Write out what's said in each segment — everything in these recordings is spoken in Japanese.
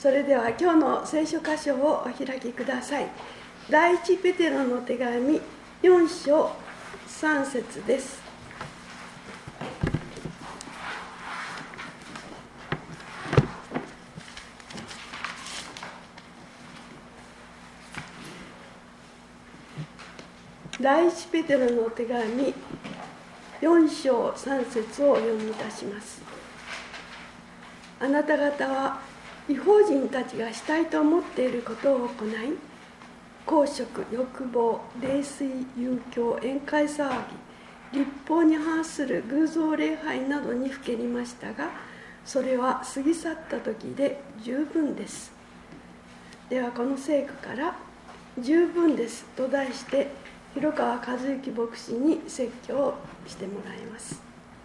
それでは今日の聖書箇所をお開きください。第一ペテロの手紙4章3節です。第一ペテロの手紙4章3節をお読みいたします。あなた方は異邦人たちがしたいと思っていることを行い、公職、欲望、泥酔、遊興、宴会騒ぎ、律法に反する偶像礼拝などにふけりましたが、それは過ぎ去った時で十分です。ではこの聖句から十分ですと題して広川和幸牧師に説教をしてもらいます。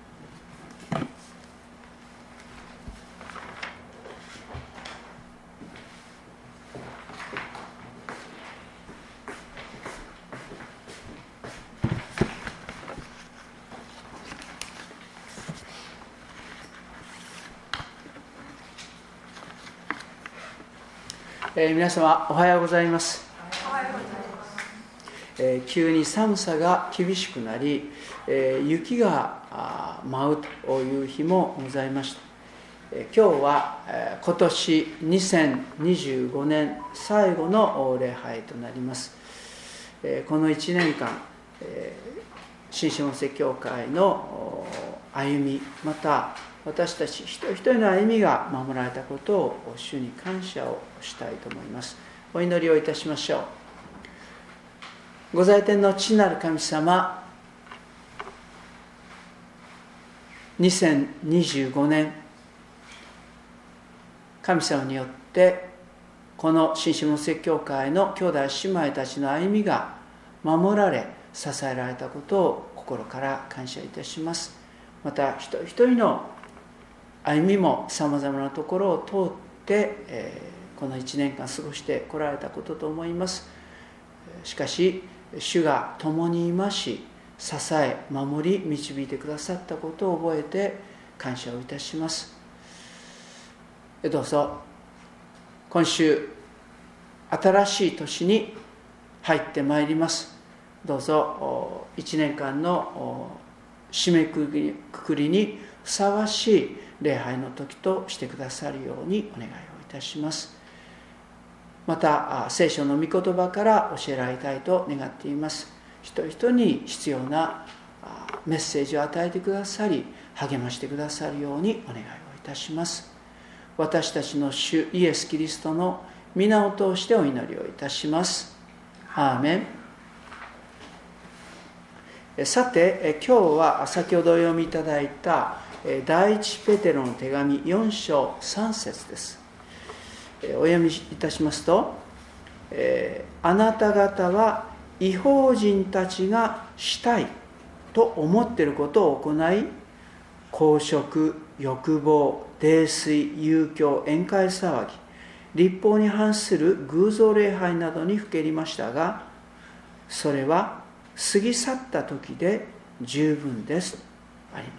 皆様おはようございます。急に寒さが厳しくなり、雪が舞うという日もございました。今日は今年2025年最後の礼拝となります。この1年間、新下関教会の歩み、また私たち一人一人の歩みが守られたことを主に感謝をしたいと思います。お祈りをいたしましょう。ご在天の父なる神様、2025年神様によってこの新下関教会の兄弟姉妹たちの歩みが守られ支えられたことを心から感謝いたします。また一人一人の歩みもさまざまなところを通って、この1年間過ごしてこられたことと思います。しかし主が共にいまし、支え守り導いてくださったことを覚えて感謝をいたします。どうぞ今週新しい年に入ってまいります。どうぞ1年間の締めくくりにふさわしい礼拝の時としてくださるようにお願いをいたします。また聖書の御言葉から教えられたいと願っています。一人一人に必要なメッセージを与えてくださり、励ましてくださるようにお願いをいたします。私たちの主イエス・キリストの皆を通してお祈りをいたします。アーメン。さて、今日は先ほどお読みいただいた第一ペテロの手紙4章3節です。お読みいたしますと、あなた方は異邦人たちがしたいと思っていることを行い、公職、欲望、泥酔、遊興、宴会騒ぎ、律法に反する偶像礼拝などにふけりましたが、それは過ぎ去った時で十分ですあります。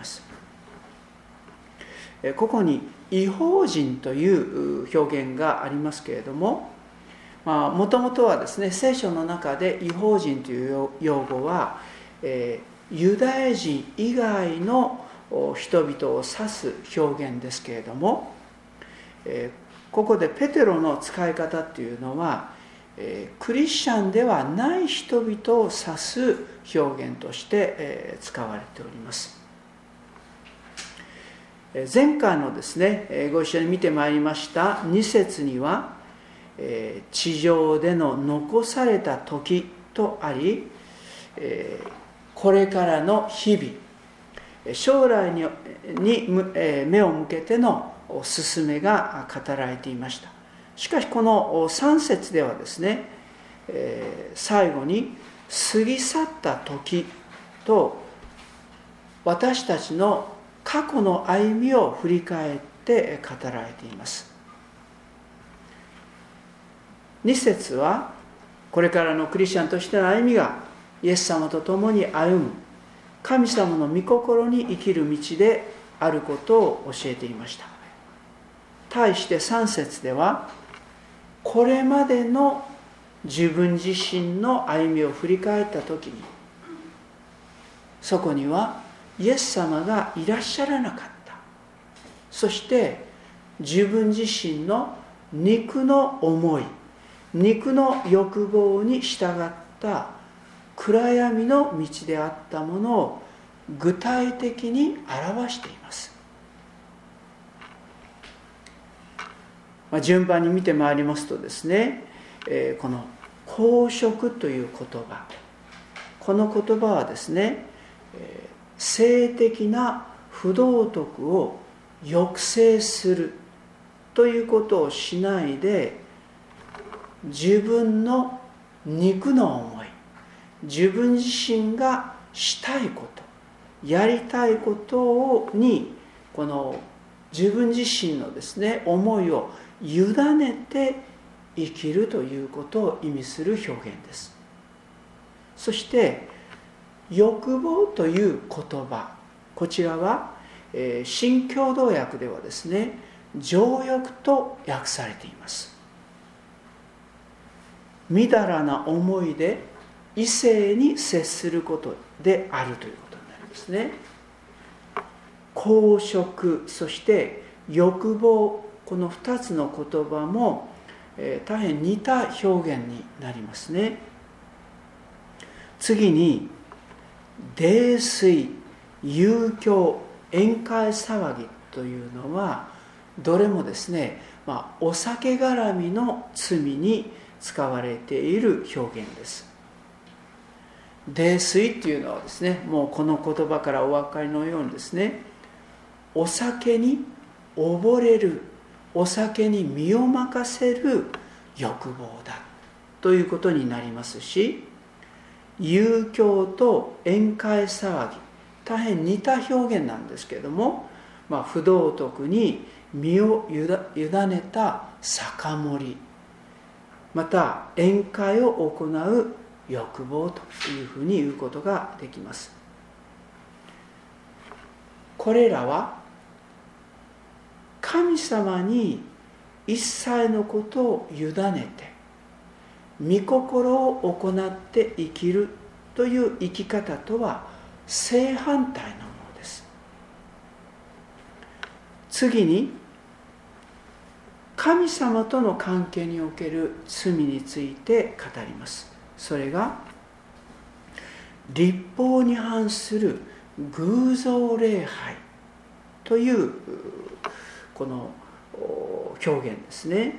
ここに異邦人という表現がありますけれども、もともとはですね、聖書の中で異邦人という用語は、ユダヤ人以外の人々を指す表現ですけれども、ここでペテロの使い方っていうのは、クリスチャンではない人々を指す表現として使われております。前回のですね、ご一緒に見てまいりました2節には、地上での残された時とあり、これからの日々、将来に目を向けての進めが語られていました。しかしこの3節ではですね、最後に過ぎ去った時と私たちの過去の歩みを振り返って語られています。2節はこれからのクリスチャンとしての歩みがイエス様と共に歩む神様の御心に生きる道であることを教えていました。 対して3節では、これまでの自分自身の歩みを振り返った時に、そこにはイエス様がいらっしゃらなかった。そして自分自身の肉の思い、肉の欲望に従った暗闇の道であったものを具体的に表しています。順番に見てまいりますとですね、この公職という言葉、この言葉はですね、性的な不道徳を抑制するということをしないで、自分の肉の思い、自分自身がしたいこと、やりたいことに、この自分自身のですね、思いを委ねて生きるということを意味する表現です。そして欲望という言葉、こちらは新共同訳ではですね、情欲と訳されています。みだらな思いで異性に接することであるということになりますね。公職、そして欲望、この2つの言葉も、大変似た表現になりますね。次に泥酔、遊興、宴会騒ぎというのは、どれもですね、お酒絡みの罪に使われている表現です。泥酔というのはですね、もうこの言葉からお分かりのようにですね、お酒に溺れる、お酒に身を任せる欲望だということになりますし、遊興と宴会騒ぎ、大変似た表現なんですけれども、不道徳に身を委ねた酒盛り、また宴会を行う欲望というふうに言うことができます。これらは神様に一切のことを委ねて御心を行って生きるという生き方とは正反対のものです。次に神様との関係における罪について語ります。それが律法に反する偶像礼拝というこの表現ですね。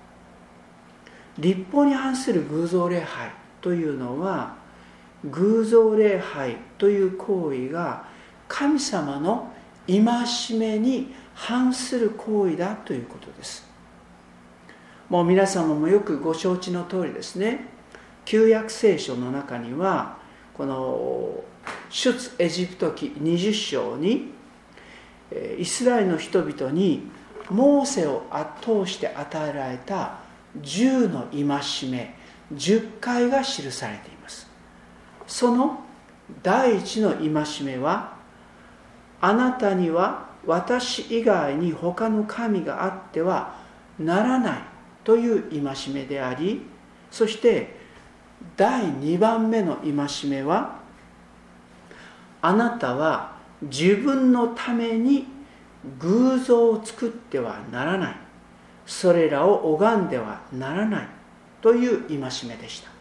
律法に反する偶像礼拝というのは、偶像礼拝という行為が神様の戒めに反する行為だということです。もう皆様もよくご承知の通りですね、旧約聖書の中には、この出エジプト記20章にイスラエルの人々にモーセを通して与えられた10の戒め10回が記されています。その第一の戒めは、あなたには私以外に他の神があってはならないという戒めであり、そして第2番目の戒めは、あなたは自分のために偶像を作ってはならない、それらを拝んではならないという戒めでした。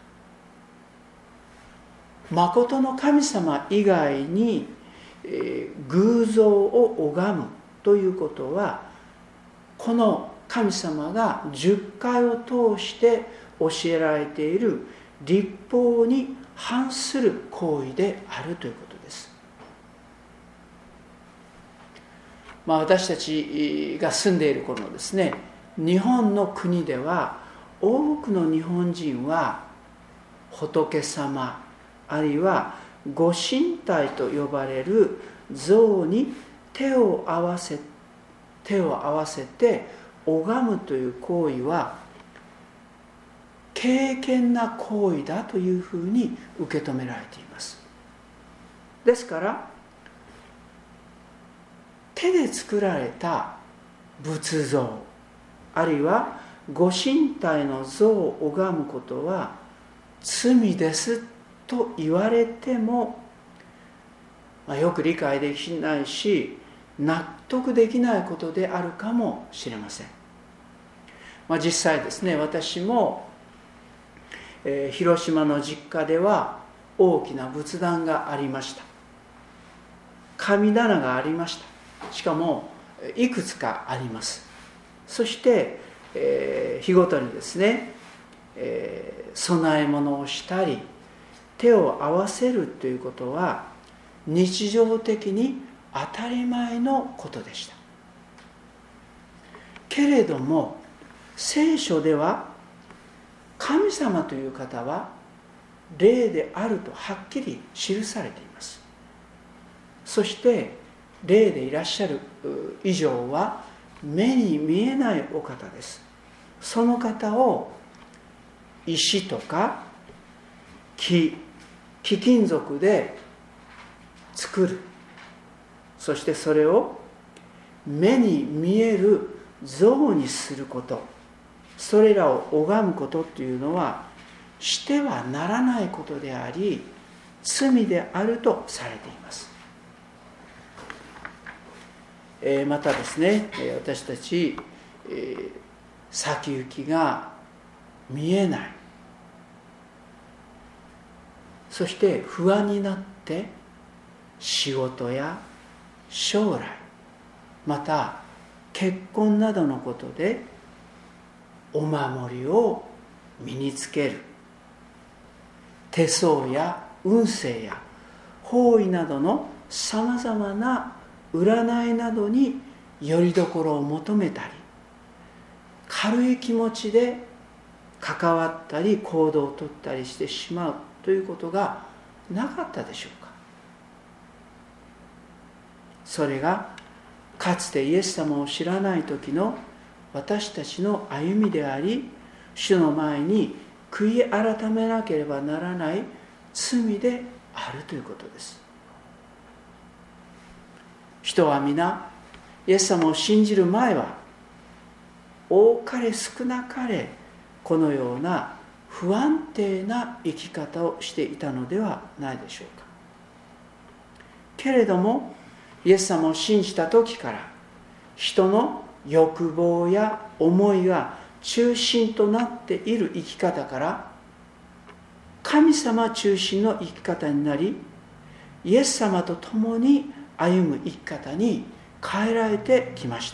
誠の神様以外に偶像を拝むということは、この神様が10回を通して教えられている律法に反する行為であるということです。私たちが住んでいる頃のですね、日本の国では多くの日本人は仏様、あるいはご神体と呼ばれる像に手を合わせて拝むという行為は敬虔な行為だというふうに受け止められています。ですから手で作られた仏像、 あるいはご身体の像を拝むことは罪ですと言われても、よく理解できないし納得できないことであるかもしれません。実際ですね、私も、広島の実家では大きな仏壇がありました。神棚がありました。しかもいくつかあります。そして、日ごとにですね、供え物をしたり手を合わせるということは日常的に当たり前のことでした。けれども聖書では神様という方は霊であるとはっきり記されています。そして霊でいらっしゃる以上は目に見えないお方です。その方を石とか貴金属で作る、そしてそれを目に見える像にすること、それらを拝むことというのはしてはならないことであり罪であるとされています。またですね、私たち、先行きが見えない、そして不安になって仕事や将来、また結婚などのことでお守りを身につける、手相や運勢や方位などのさまざまな占いなどによりどころを求めたり、軽い気持ちで関わったり行動をとったりしてしまうということがなかったでしょうか。それがかつてイエス様を知らない時の私たちの歩みであり、主の前に悔い改めなければならない罪であるということです。人は皆イエス様を信じる前は多かれ少なかれこのような不安定な生き方をしていたのではないでしょうか。けれどもイエス様を信じた時から人の欲望や思いが中心となっている生き方から神様中心の生き方になり、イエス様と共に歩む生き方に変えられてきました。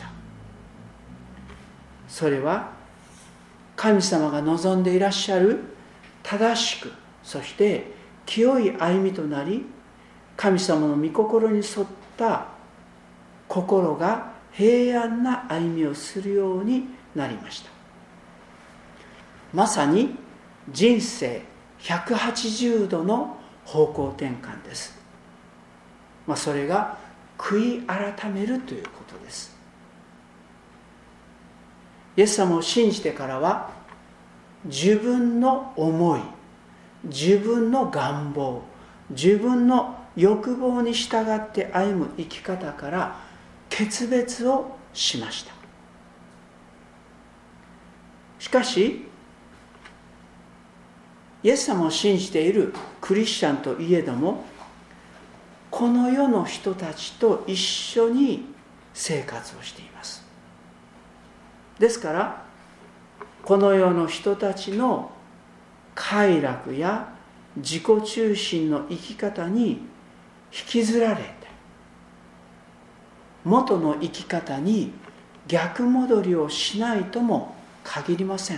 それは神様が望んでいらっしゃる正しく、そして清い歩みとなり、神様の御心に沿った心が平安な歩みをするようになりました。まさに人生180度の方向転換です。それが悔い改めるということです。イエス様を信じてからは自分の思い、自分の願望、自分の欲望に従って歩む生き方から決別をしました。しかしイエス様を信じているクリスチャンといえども、この世の人たちと一緒に生活をしています。ですからこの世の人たちの快楽や自己中心の生き方に引きずられて、元の生き方に逆戻りをしないとも限りません。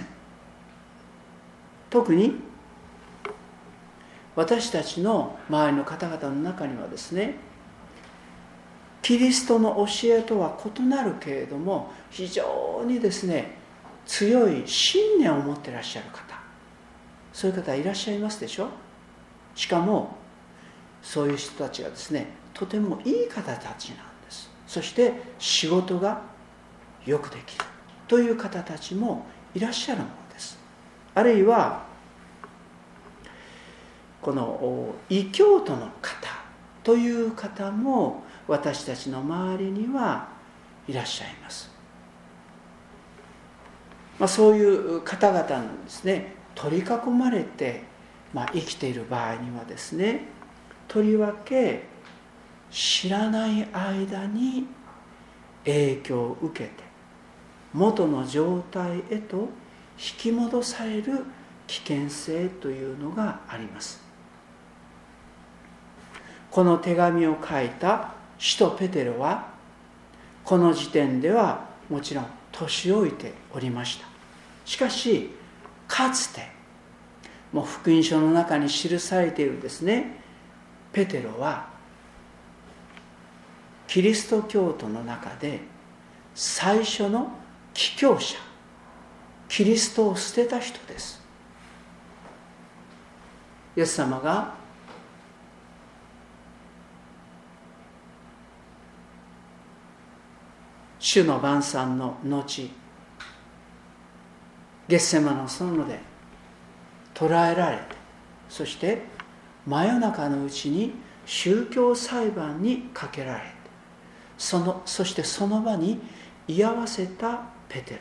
特に私たちの周りの方々の中にはですね、キリストの教えとは異なるけれども非常にですね強い信念を持っていらっしゃる方、そういう方いらっしゃいますでしょ。しかもそういう人たちがですねとてもいい方たちなんです。そして仕事がよくできるという方たちもいらっしゃるものです。あるいはこの異教徒の方という方も私たちの周りにはいらっしゃいます。 そういう方々のですね、取り囲まれて、生きている場合にはですね、とりわけ知らない間に影響を受けて元の状態へと引き戻される危険性というのがあります。この手紙を書いた使徒ペテロはこの時点ではもちろん年老いておりました。しかしかつてもう福音書の中に記されているですね、ペテロはキリスト教徒の中で最初の帰教者、キリストを捨てた人です。イエス様が主の晩餐の後、ゲッセマの園で捕らえられて、そして真夜中のうちに宗教裁判にかけられて、そしてその場に居合わせたペテロ。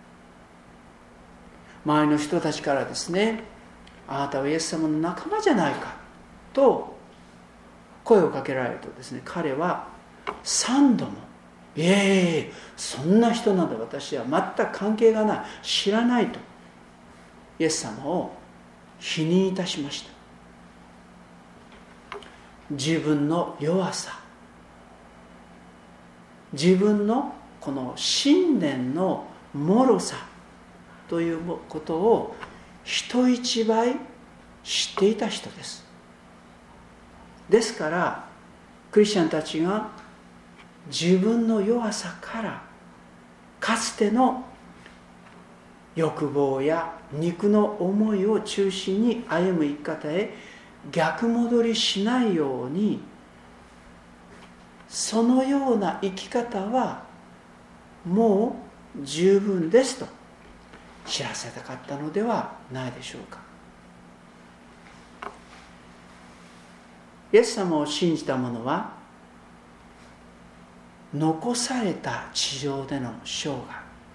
周りの人たちからですね、あなたはイエス様の仲間じゃないかと声をかけられるとですね、彼は3度も、いえ、そんな人など私は全く関係がない、知らないとイエス様を否認いたしました。自分の弱さ、自分のこの信念の脆さということを人一倍知っていた人です。ですからクリスチャンたちが自分の弱さからかつての欲望や肉の思いを中心に歩む生き方へ逆戻りしないように、そのような生き方はもう十分ですと知らせたかったのではないでしょうか。イエス様を信じた者は残された地上での生涯、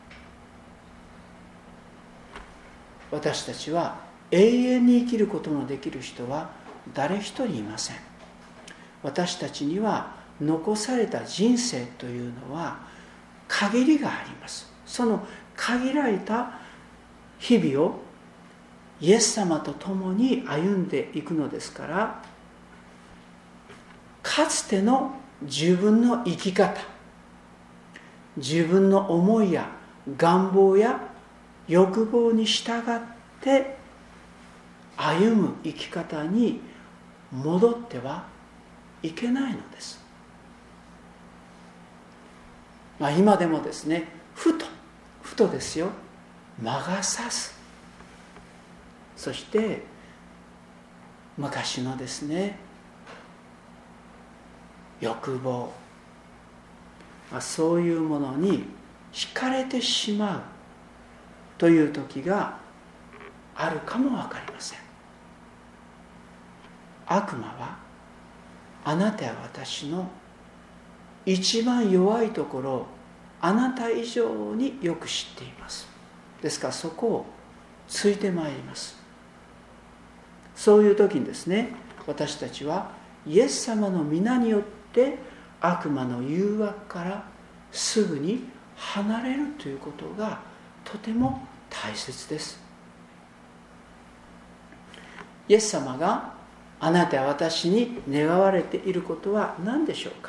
私たちは永遠に生きることのできる人は誰一人いません。私たちには残された人生というのは限りがあります。その限られた日々をイエス様と共に歩んでいくのですから、かつての自分の生き方、自分の思いや願望や欲望に従って歩む生き方に戻ってはいけないのです。今でもですね、ふとですよ、魔が差す。そして昔のですね、欲望、そういうものに惹かれてしまうという時があるかも分かりません。悪魔はあなたや私の一番弱いところをあなた以上によく知っています。ですからそこをついてまいります。そういう時にですね、私たちはイエス様の皆によって悪魔の誘惑からすぐに離れるということがとても大切です。イエス様があなたや私に願われていることは何でしょうか。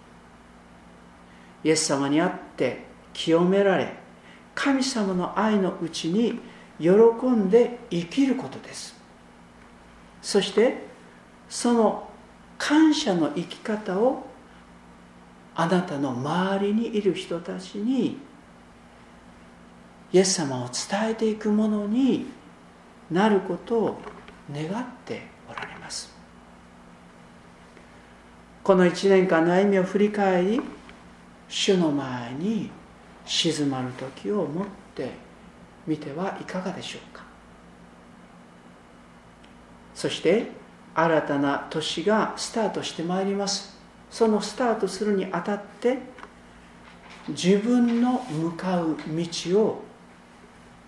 イエス様にあって清められ、神様の愛のうちに喜んで生きることです。そしてその感謝の生き方をあなたの周りにいる人たちにイエス様を伝えていくものになることを願っておられます。この1年間の歩みを振り返り、主の前に静まる時を持ってみてはいかがでしょうか。そして新たな年がスタートしてまいります。そのスタートするにあたって自分の向かう道を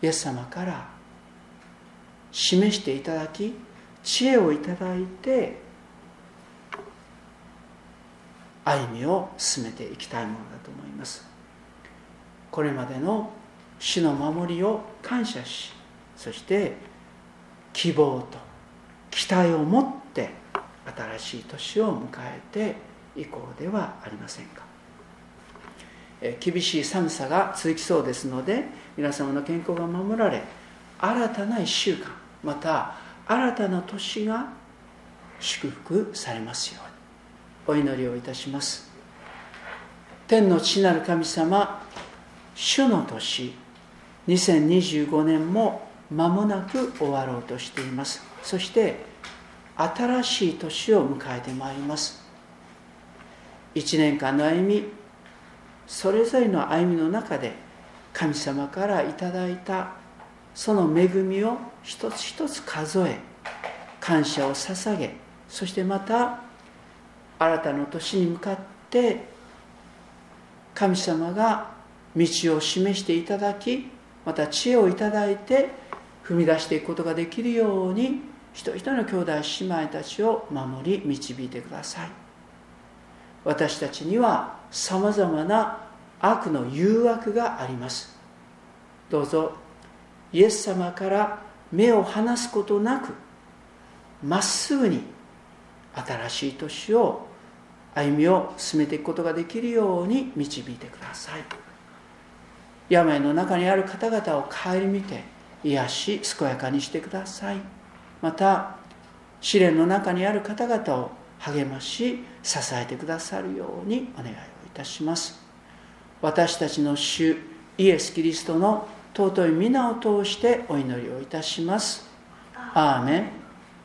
イエス様から示していただき、知恵をいただいて歩みを進めていきたいものだと思います。これまでの主の守りを感謝し、そして希望と期待を持って新しい年を迎えていこうではありませんか。厳しい寒さが続きそうですので、皆様の健康が守られ、新たな1週間、また新たな年が祝福されますようにお祈りをいたします。天の父なる神様、主の年2025年も間もなく終わろうとしています。そして新しい年を迎えてまいります。1年間の歩み、それぞれの歩みの中で神様からいただいたその恵みを一つ一つ数え、感謝を捧げ、そしてまた新たな年に向かって神様が道を示していただき、また知恵をいただいて踏み出していくことができるように、一人一人の兄弟姉妹たちを守り導いてください。私たちにはさまざまな悪の誘惑があります。どうぞイエス様から目を離すことなく、まっすぐに新しい年を歩みを進めていくことができるように導いてください。病の中にある方々を顧みて癒し健やかにしてください。また試練の中にある方々を励まし支えてくださるようにお願いをいたします。私たちの主イエス・キリストの尊い皆を通してお祈りをいたします。アーメン。